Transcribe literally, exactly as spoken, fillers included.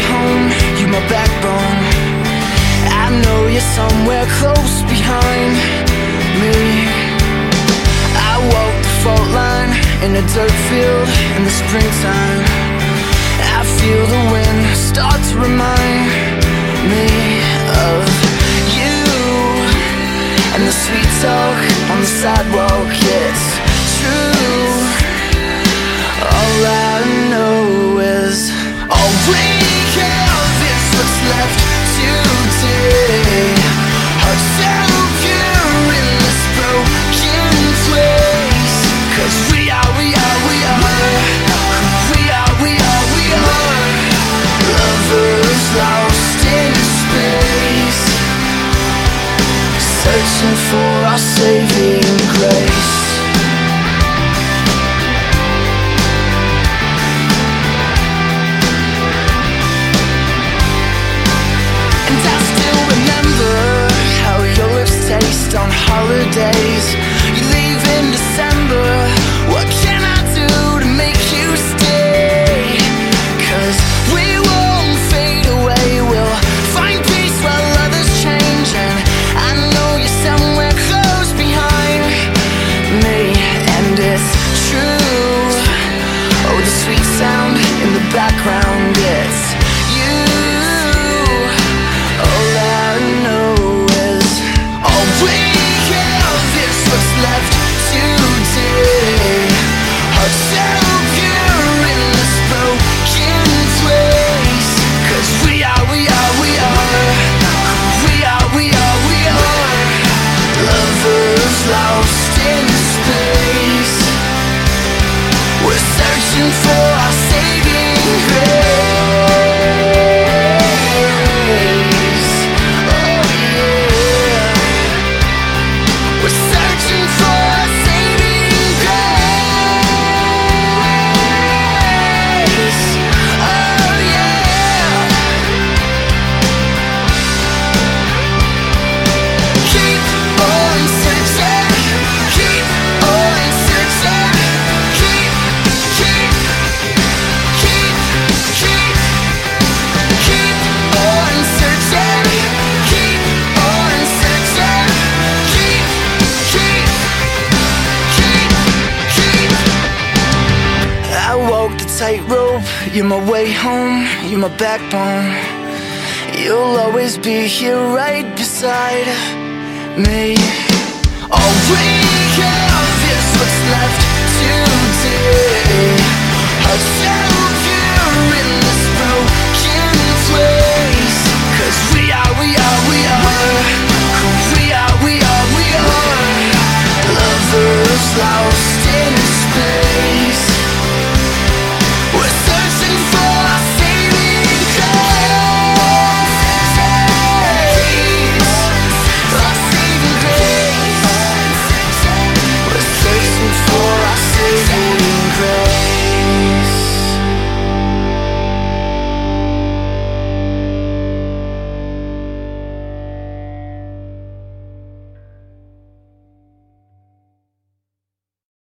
home, you're my backbone. I know you're somewhere close behind me. I walk the fault line in a dirt field in the springtime. I feel the wind start to remind me of you and the sweet talk on the sidewalk. It's true. All I know is all we have is what's left today. Hearts so pure in this broken place. 'Cause we are, we are, we are. We are, we are, we are. Lovers lost in space, searching for our saving grace. On holidays, you leave in December. What can I do to make you stay? 'Cause we won't fade away. We'll find peace while others change. And I know you're somewhere close behind me. And it's true. Oh, the sweet sound in the background. It's you. All I know is all we left today. Hearts so pure in this broken place. 'Cause we are, we are, we are. We are, we are, we are. Lovers lost in space. We're searching for our saving grace. Tightrope, you're my way home, you're my backbone. You'll always be here right beside me. All we have is what's left today. Hearts so